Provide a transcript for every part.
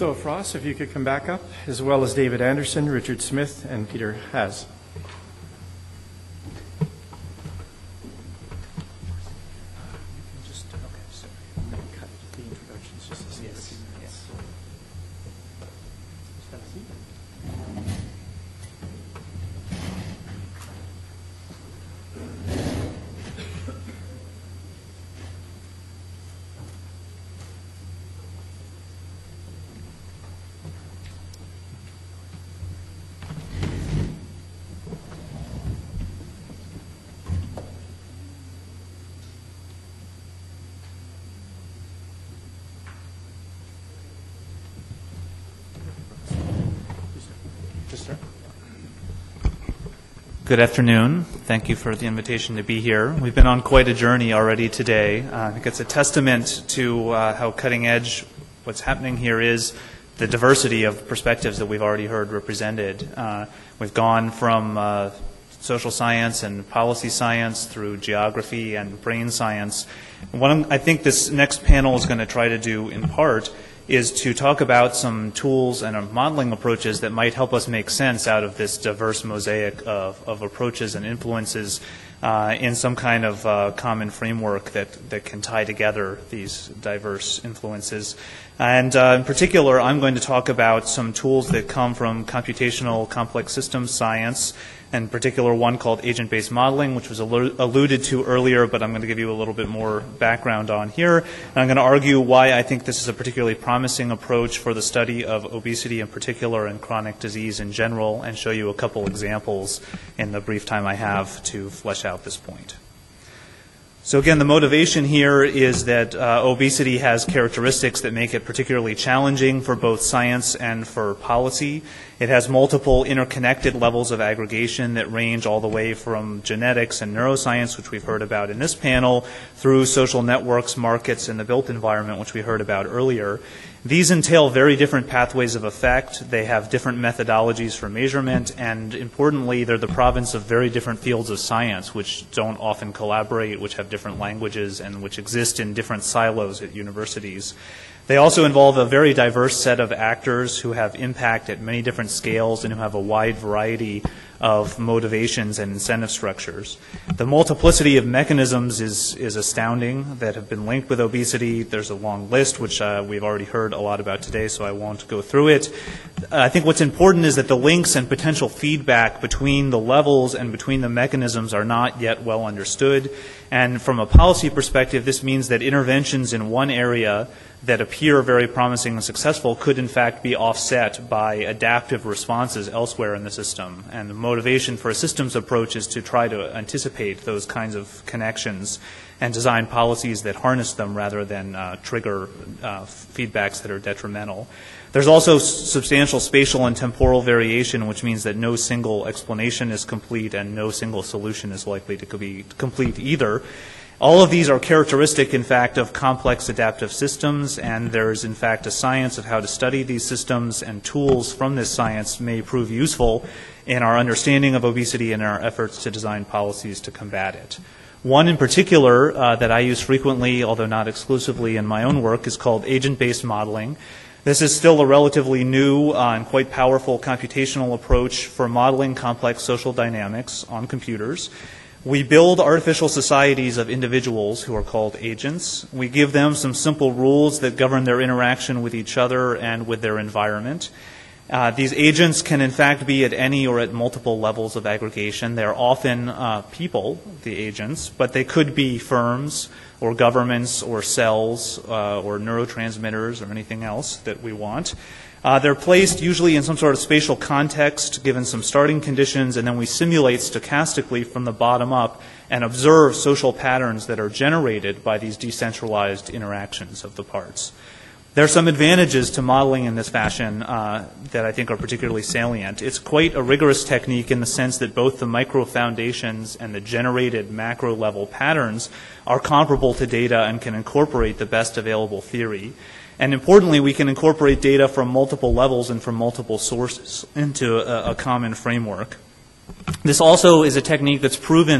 So Frost, if you could come back up, as well as David Anderson, Richard Smith, and Peter Haas. Good afternoon. Thank you for the invitation to be here. We've been on quite a journey already today. I think it's a testament to how cutting edge what's happening here is, the diversity of perspectives that we've already heard represented. We've gone from social science and policy science through geography and brain science. What I think this next panel is going to try to do in part is to talk about some tools and modeling approaches that might help us make sense out of this diverse mosaic of approaches and influences in some kind of common framework that can tie together these diverse influences. And in particular, I'm going to talk about some tools that come from computational complex systems science, in particular one called agent-based modeling, which was alluded to earlier, but I'm going to give you a little bit more background on here. And I'm going to argue why I think this is a particularly promising approach for the study of obesity in particular and chronic disease in general, and show you a couple examples in the brief time I have to flesh out this point. So again, the motivation here is that obesity has characteristics that make it particularly challenging for both science and for policy. It has multiple interconnected levels of aggregation that range all the way from genetics and neuroscience, which we've heard about in this panel, through social networks, markets, and the built environment, which we heard about earlier. These entail very different pathways of effect. They have different methodologies for measurement, and importantly, they're the province of very different fields of science, which don't often collaborate, which have different languages, and which exist in different silos at universities. They also involve a very diverse set of actors who have impact at many different scales and who have a wide variety of motivations and incentive structures. The multiplicity of mechanisms is astounding that have been linked with obesity. There's a long list, which we've already heard a lot about today, so I won't go through it. I think what's important is that the links and potential feedback between the levels and between the mechanisms are not yet well understood. And from a policy perspective, this means that interventions in one area that appear very promising and successful could in fact be offset by adaptive responses elsewhere in the system. And the motivation for a systems approach is to try to anticipate those kinds of connections and design policies that harness them rather than trigger feedbacks that are detrimental. There's also substantial spatial and temporal variation, which means that no single explanation is complete and no single solution is likely to be complete either. All of these are characteristic, in fact, of complex adaptive systems, and there is, in fact, a science of how to study these systems, and tools from this science may prove useful in our understanding of obesity and our efforts to design policies to combat it. One in particular that I use frequently, although not exclusively in my own work, is called agent-based modeling. This is still a relatively new and quite powerful computational approach for modeling complex social dynamics on computers. We build artificial societies of individuals who are called agents. We give them some simple rules that govern their interaction with each other and with their environment. These agents can in fact be at any or at multiple levels of aggregation. They're often people, the agents, but they could be firms or governments or cells or neurotransmitters or anything else that we want. They're placed usually in some sort of spatial context, given some starting conditions, and then we simulate stochastically from the bottom up and observe social patterns that are generated by these decentralized interactions of the parts. There are some advantages to modeling in this fashion that I think are particularly salient. It's quite a rigorous technique in the sense that both the micro foundations and the generated macro level patterns are comparable to data and can incorporate the best available theory. And importantly, we can incorporate data from multiple levels and from multiple sources into a common framework. This also is a technique that's proven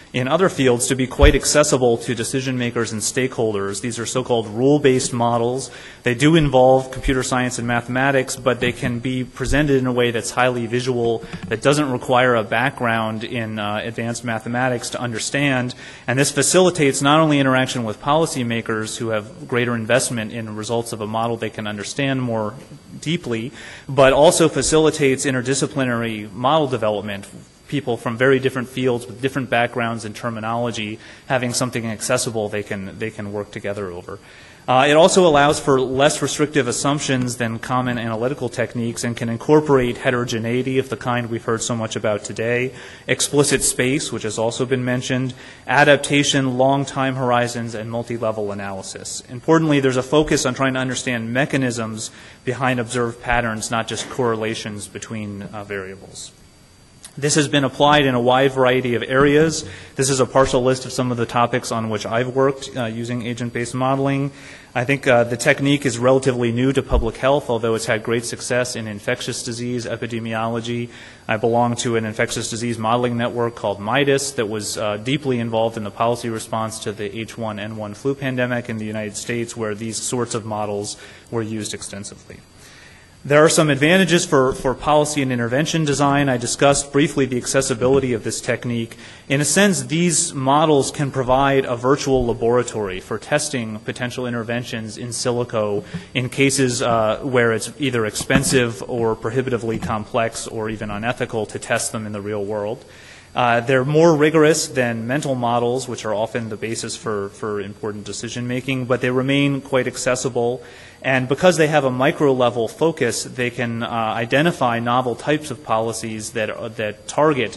in other fields to be quite accessible to decision makers and stakeholders. These are so-called rule-based models. They do involve computer science and mathematics, but they can be presented in a way that's highly visual, that doesn't require a background in advanced mathematics to understand. And this facilitates not only interaction with policymakers who have greater investment in results of a model they can understand more deeply, but also facilitates interdisciplinary model development. People from very different fields with different backgrounds and terminology having something accessible they can work together over. It also allows for less restrictive assumptions than common analytical techniques and can incorporate heterogeneity of the kind we've heard so much about today, explicit space, which has also been mentioned, adaptation, long time horizons, and multi-level analysis. Importantly, there's a focus on trying to understand mechanisms behind observed patterns, not just correlations between variables. This has been applied in a wide variety of areas. This is a partial list of some of the topics on which I've worked using agent-based modeling. I think the technique is relatively new to public health, although it's had great success in infectious disease epidemiology. I belong to an infectious disease modeling network called MIDAS that was deeply involved in the policy response to the H1N1 flu pandemic in the United States, where these sorts of models were used extensively. There are some advantages for policy and intervention design. I discussed briefly the accessibility of this technique. In a sense, these models can provide a virtual laboratory for testing potential interventions in silico in cases where it's either expensive or prohibitively complex or even unethical to test them in the real world. They're more rigorous than mental models, which are often the basis for important decision making, but they remain quite accessible. And because they have a micro-level focus, they can identify novel types of policies that target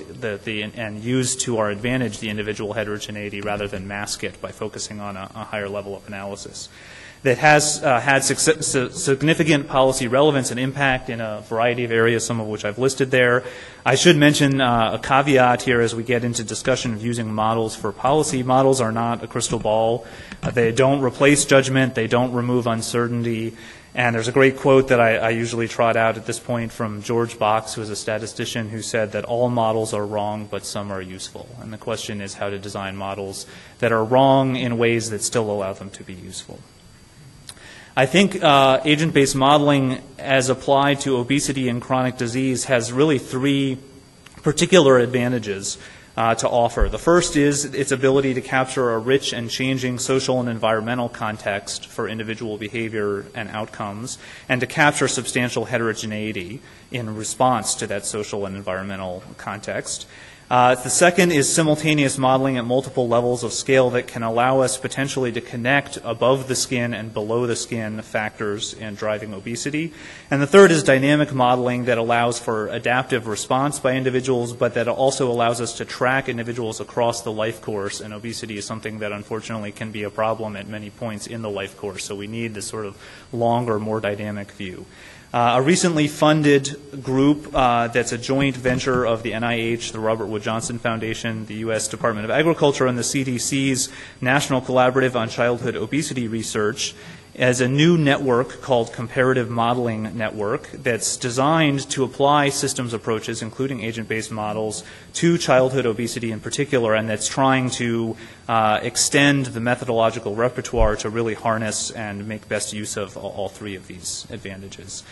and use to our advantage the individual heterogeneity rather than mask it by focusing on a higher level of analysis. That has had significant policy relevance and impact in a variety of areas, some of which I've listed there. I should mention a caveat here as we get into discussion of using models for policy. Models are not a crystal ball. They don't replace judgment. They don't remove uncertainty. And there's a great quote that I usually trot out at this point from George Box, who is a statistician, who said that all models are wrong, but some are useful. And the question is how to design models that are wrong in ways that still allow them to be useful. I think agent-based modeling as applied to obesity and chronic disease has really three particular advantages to offer. The first is its ability to capture a rich and changing social and environmental context for individual behavior and outcomes, and to capture substantial heterogeneity in response to that social and environmental context. The second is simultaneous modeling at multiple levels of scale that can allow us potentially to connect above the skin and below the skin factors in driving obesity. And the third is dynamic modeling that allows for adaptive response by individuals, but that also allows us to track individuals across the life course. And obesity is something that unfortunately can be a problem at many points in the life course. So we need this sort of longer, more dynamic view. A recently funded group that's a joint venture of the NIH, the Robert Wood Johnson Foundation, the U.S. Department of Agriculture, and the CDC's National Collaborative on Childhood Obesity Research as a new network called Comparative Modeling Network that's designed to apply systems approaches, including agent-based models, to childhood obesity in particular, and that's trying to extend the methodological repertoire to really harness and make best use of all three of these advantages.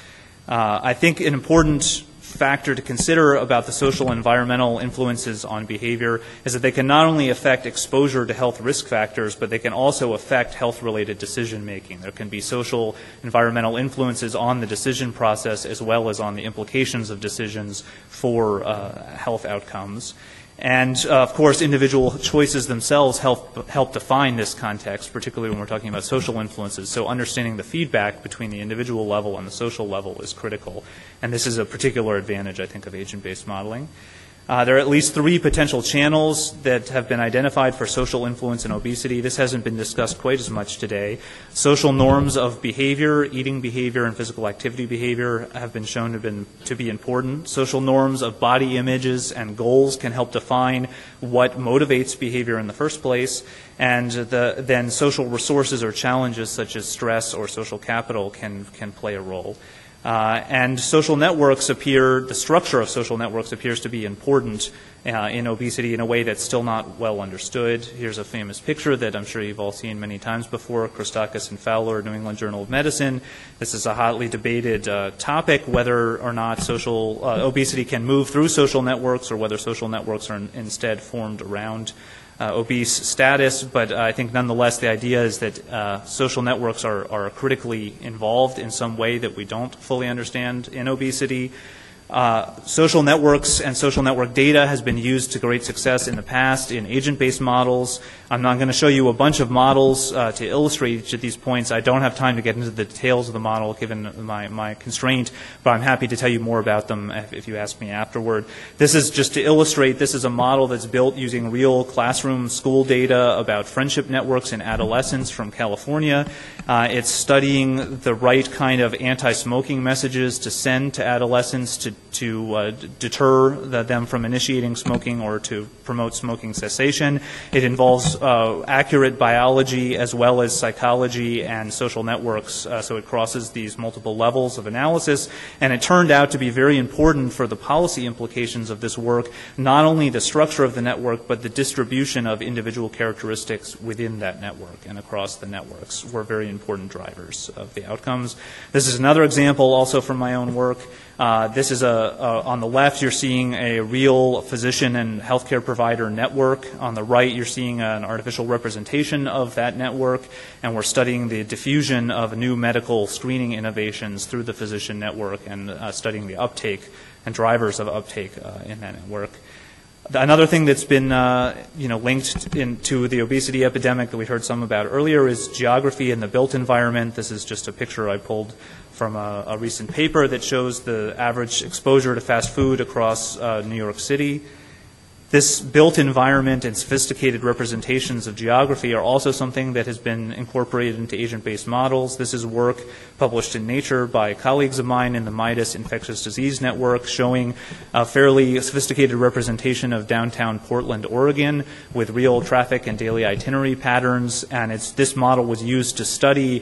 I think an important factor to consider about the social and environmental influences on behavior is that they can not only affect exposure to health risk factors, but they can also affect health-related decision making. There can be social environmental influences on the decision process as well as on the implications of decisions for health outcomes. And, of course, individual choices themselves help define this context, particularly when we're talking about social influences. So understanding the feedback between the individual level and the social level is critical. And this is a particular advantage, I think, of agent-based modeling. There are at least three potential channels that have been identified for social influence in obesity. This hasn't been discussed quite as much today. Social norms of behavior, eating behavior, and physical activity behavior have been shown to be important. Social norms of body images and goals can help define what motivates behavior in the first place. And then social resources or challenges such as stress or social capital can play a role. And social networks appear, the structure of social networks appears to be important in obesity in a way that's still not well understood. Here's a famous picture that I'm sure you've all seen many times before, Christakis and Fowler, New England Journal of Medicine. This is a hotly debated topic, whether or not social obesity can move through social networks or whether social networks are instead formed around obese status, but I think nonetheless the idea is that social networks are critically involved in some way that we don't fully understand in obesity. Social networks and social network data has been used to great success in the past in agent-based models. I'm not going to show you a bunch of models to illustrate each of these points. I don't have time to get into the details of the model given my constraint, but I'm happy to tell you more about them if you ask me afterward. This is just to illustrate, this is a model that's built using real classroom school data about friendship networks in adolescents from California. It's studying the right kind of anti-smoking messages to send to adolescents to deter them from initiating smoking or to promote smoking cessation. It involves accurate biology as well as psychology and social networks, so it crosses these multiple levels of analysis, and it turned out to be very important for the policy implications of this work, not only the structure of the network, but the distribution of individual characteristics within that network and across the networks were very important drivers of the outcomes. This is another example also from my own work. This is on the left, you're seeing a real physician and healthcare provider network. On the right, you're seeing an artificial representation of that network, and we're studying the diffusion of new medical screening innovations through the physician network and studying the uptake and drivers of uptake in that network. Another thing that's been linked into the obesity epidemic that we heard some about earlier is geography and the built environment. This is just a picture I pulled from a recent paper that shows the average exposure to fast food across New York City. This built environment and sophisticated representations of geography are also something that has been incorporated into agent-based models. This is work published in Nature by colleagues of mine in the MIDAS Infectious Disease Network showing a fairly sophisticated representation of downtown Portland, Oregon with real traffic and daily itinerary patterns, and this model was used to study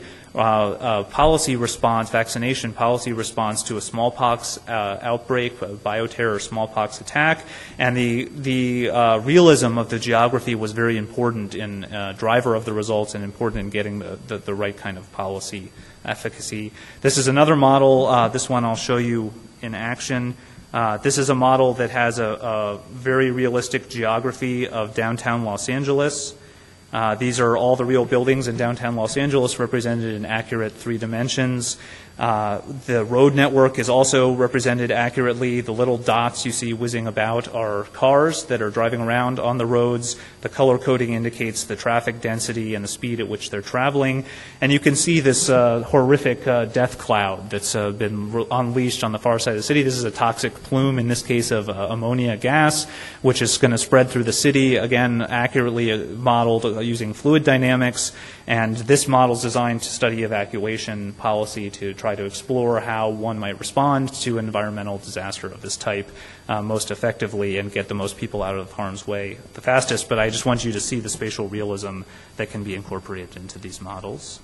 policy response, vaccination policy response to a smallpox outbreak, a bioterror smallpox attack, and the realism of the geography was very important in driver of the results and important in getting the right kind of policy efficacy. This is another model. This one I'll show you in action. This is a model that has a very realistic geography of downtown Los Angeles. These are all the real buildings in downtown Los Angeles represented in accurate 3 dimensions. The road network is also represented accurately. The little dots you see whizzing about are cars that are driving around on the roads. The color coding indicates the traffic density and the speed at which they're traveling. And you can see this horrific death cloud that's been unleashed on the far side of the city. This is a toxic plume, in this case of ammonia gas, which is going to spread through the city, again, accurately modeled using fluid dynamics. And this model is designed to study evacuation policy to try to explore how one might respond to an environmental disaster of this type most effectively and get the most people out of harm's way the fastest. But I just want you to see the spatial realism that can be incorporated into these models.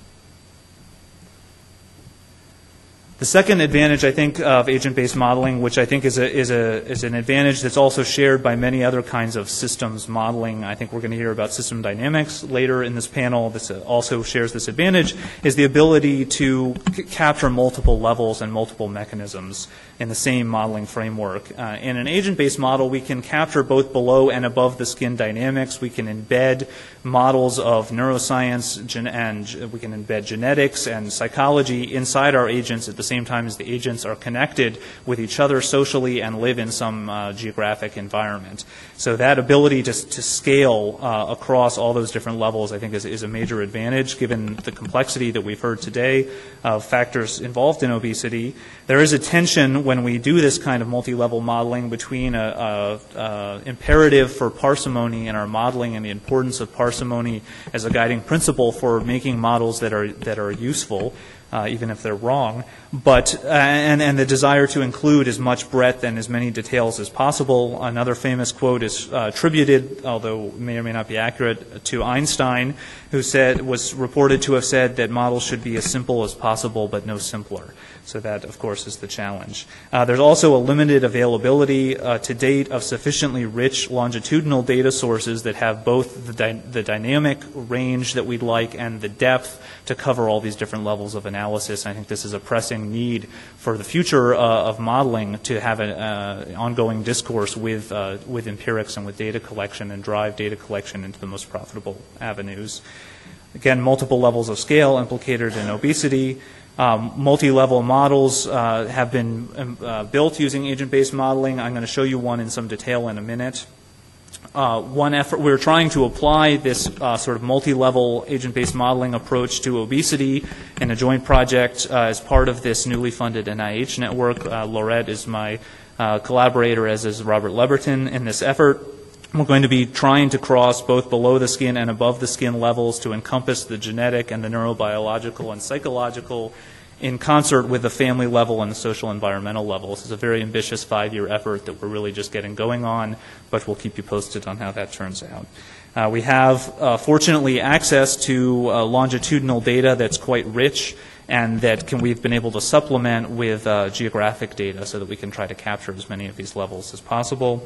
The second advantage, I think, of agent-based modeling, which I think is an advantage that's also shared by many other kinds of systems modeling. I think we're going to hear about system dynamics later in this panel. This also shares this advantage, is the ability to capture multiple levels and multiple mechanisms in the same modeling framework. In an agent-based model, we can capture both below and above the skin dynamics. We can embed models of neuroscience and we can embed genetics and psychology inside our agents at the same time as the agents are connected with each other socially and live in some geographic environment. So that ability to scale across all those different levels, I think, is a major advantage given the complexity that we've heard today of factors involved in obesity. There is a tension when we do this kind of multi-level modeling between a imperative for parsimony in our modeling and the importance of parsimony as a guiding principle for making models that are useful. even if they're wrong. But and the desire to include as much breadth and as many details as possible. Another famous quote is attributed, although may or may not be accurate, to Einstein, who was reported to have said that models should be as simple as possible, but no simpler. So that, of course, is the challenge. There's also a limited availability to date of sufficiently rich longitudinal data sources that have both the dynamic range that we'd like and the depth to cover all these different levels of analysis. I think this is a pressing need for the future of modeling, to have an ongoing discourse with empirics and with data collection, and drive data collection into the most profitable avenues. Again, multiple levels of scale implicated in obesity. Multi-level models have been built using agent-based modeling. I'm going to show you one in some detail in a minute. One effort, we're trying to apply this sort of multi-level agent-based modeling approach to obesity in a joint project as part of this newly funded NIH network. Laurette is my collaborator, as is Robert Leberton, in this effort. We're going to be trying to cross both below the skin and above the skin levels to encompass the genetic and the neurobiological and psychological in concert with the family level and the social environmental level. This is a very ambitious 5-year effort that we're really just getting going on, but we'll keep you posted on how that turns out. We have, fortunately, access to longitudinal data that's quite rich, and that we've been able to supplement with geographic data so that we can try to capture as many of these levels as possible.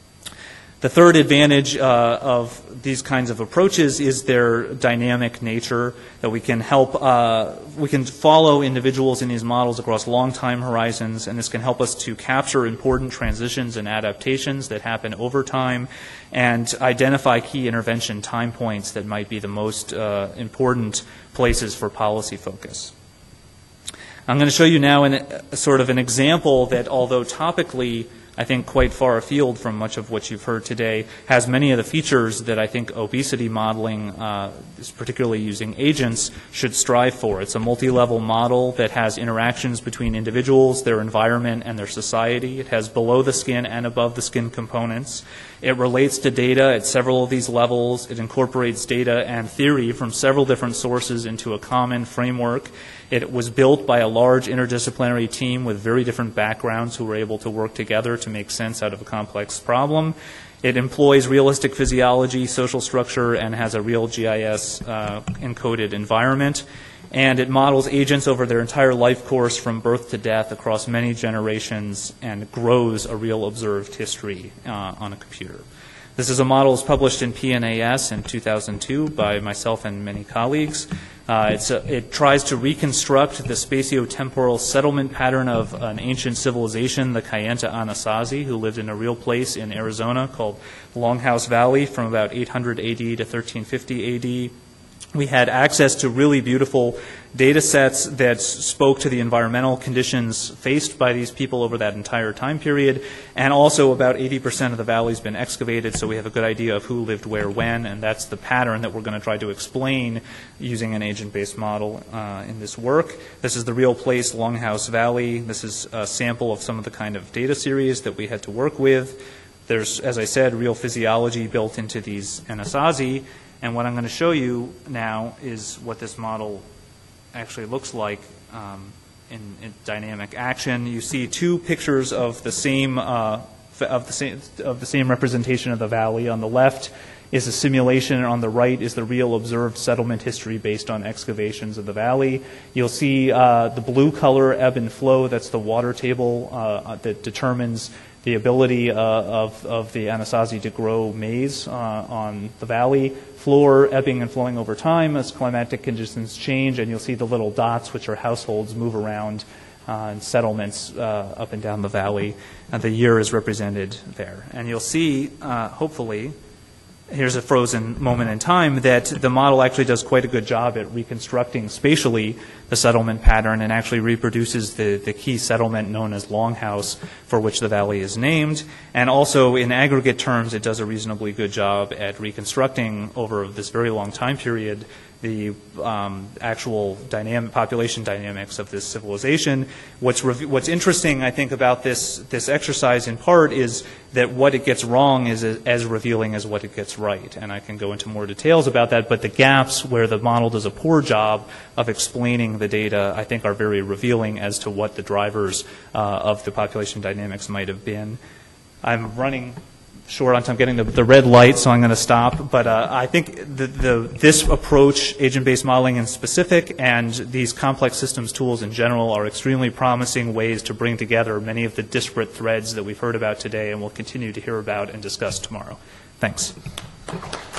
The third advantage of these kinds of approaches is their dynamic nature, that we can we can follow individuals in these models across long time horizons, and this can help us to capture important transitions and adaptations that happen over time, and identify key intervention time points that might be the most important places for policy focus. I'm going to show you now sort of an example that, although topically I think quite far afield from much of what you've heard today, has many of the features that I think obesity modeling, particularly using agents, should strive for. It's a multi-level model that has interactions between individuals, their environment, and their society. It has below the skin and above the skin components. It relates to data at several of these levels. It incorporates data and theory from several different sources into a common framework. It was built by a large interdisciplinary team with very different backgrounds who were able to work together to make sense out of a complex problem. It employs realistic physiology, social structure, and has a real GIS encoded environment. And it models agents over their entire life course from birth to death across many generations, and grows a real observed history on a computer. This is a model that was published in PNAS in 2002 by myself and many colleagues. It tries to reconstruct the spatio-temporal settlement pattern of an ancient civilization, the Kayenta Anasazi, who lived in a real place in Arizona called Longhouse Valley from about 800 AD to 1350 AD. We had access to really beautiful data sets that spoke to the environmental conditions faced by these people over that entire time period, and also about 80% of the valley's been excavated, so we have a good idea of who lived where when, and that's the pattern that we're going to try to explain using an agent-based model in this work. This is the real place, Longhouse Valley. This is a sample of some of the kind of data series that we had to work with. There's, as I said, real physiology built into these Anasazi. And what I'm going to show you now is what this model actually looks like in dynamic action. You see two pictures of the same representation of the valley. On the left is a simulation, and on the right is the real observed settlement history based on excavations of the valley. You'll see the blue color ebb and flow. That's the water table that determines the ability of the Anasazi to grow maize on the valley floor, ebbing and flowing over time as climatic conditions change, and you'll see the little dots, which are households, move around and settlements up and down the valley. And the year is represented there. And you'll see, hopefully, here's a frozen moment in time, that the model actually does quite a good job at reconstructing spatially the settlement pattern, and actually reproduces the key settlement known as Longhouse, for which the valley is named. And also, in aggregate terms, it does a reasonably good job at reconstructing over this very long time period the actual population dynamics of this civilization. What's interesting, I think, about this exercise in part is that what it gets wrong is as revealing as what it gets right. And I can go into more details about that, but the gaps where the model does a poor job of explaining the data, I think, are very revealing as to what the drivers of the population dynamics might have been. I'm running short on time, getting the red light, so I'm going to stop. But I think this approach, agent-based modeling in specific, and these complex systems tools in general are extremely promising ways to bring together many of the disparate threads that we've heard about today and will continue to hear about and discuss tomorrow. Thanks.